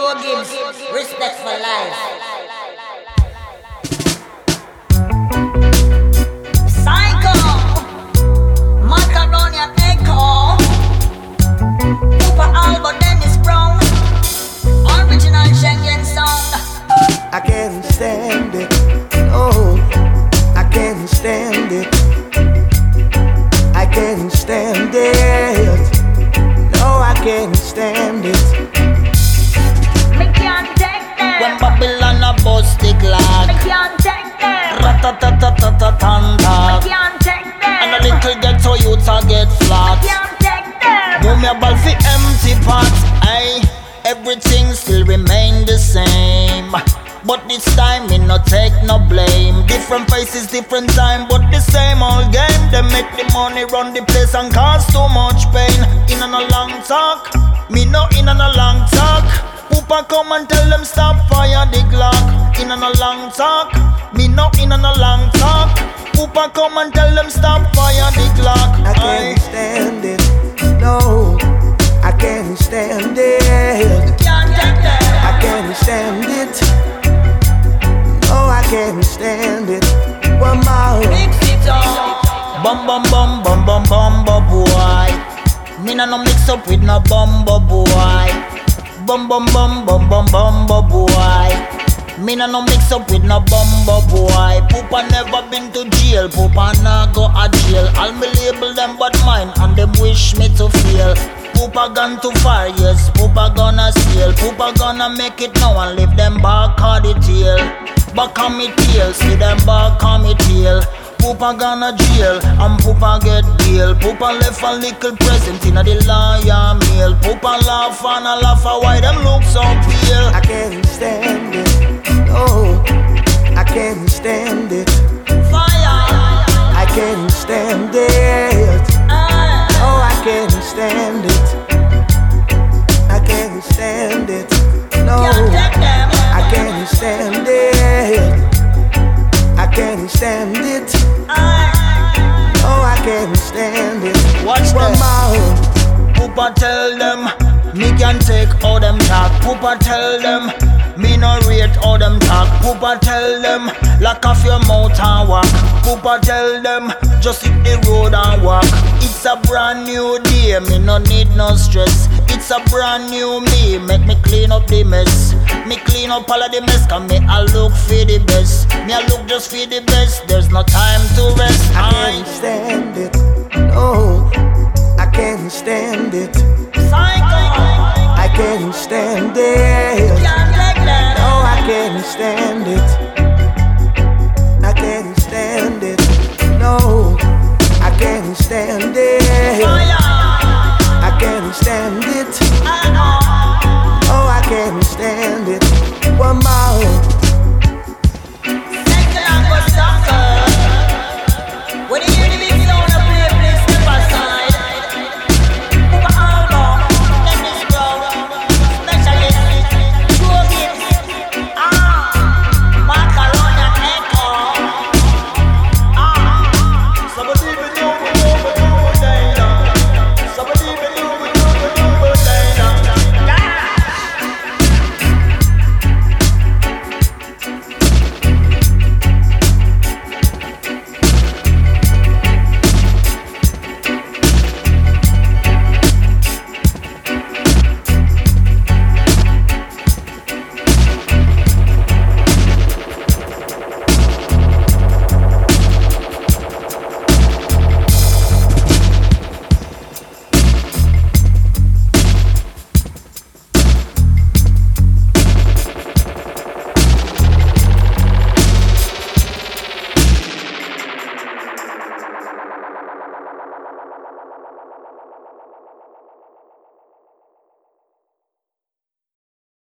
Joe Gibbs, respect for life. Psycho, Macaroni and Echo, Cooper Alba, Dennis Brown, original Schengen sound. I can't stand it, no, I can't stand it. I can't stand it, no, I can't stand it. Me can't take them. When Babylon a bust the Me clock, can't take them. ratatatatata, Me can't take them. and a little ghetto youth a get flat. Can't take them. Move me ball fi empty pot, aye. Everything still remain the same, but this time me no take no blame. Different faces, different time, but the same old game. They make the money run the place and cause too much pain. In on a long talk, me no in on a long talk. Poopa come and tell them stop fire the Glock. In on a long talk, me no in on a long talk. Poopa come and tell them stop fire the Glock. I can't stand it, no, I can't stand it. Can't take them. I can't stand it, no, I can't stand it. One more. Mix it up. Bum bum bum bum bum bum boy. Me no mix up with no bumbo boy. Bum bum bum bum bum bum boy. Me no mix up with no bumbo boy. Poopa never been to jail, Poopa nah go a jail. All me label them but mine and them wish me to fail. Poopa gone too far, yes, Poopa gonna steal. Poopa gonna make it now and leave them back on the tail. Back on me tail, see them back on me tail. Poopa gonna jail and Poopa get bail. Poopa left a little present in the lion mail. Poopa laugh and a laugh, why them look so pale? I can't stand it, no, I can't stand it. Fire. I can't stand it, no, I can't stand it. I can't stand it, no, Can't take them. I can't stand it. I can't stand it, no, I can't stand it. Watch One this. more. Poopa tell them, me can take all them talk. Poopa tell them, me no rate all them talk. Poopa tell them, lock off your mouth and walk. Poopa tell them, just hit the road and walk. It's a brand new day, me no need no stress. It's a brand new me, make me clean up the mess. Me clean up all of the mess, cause me I look for the best. Me I look just for the best, there's no time to rest. I can't stand it, no, I can't stand it. Psycho. I can't stand it, Can't take them. no, I can't stand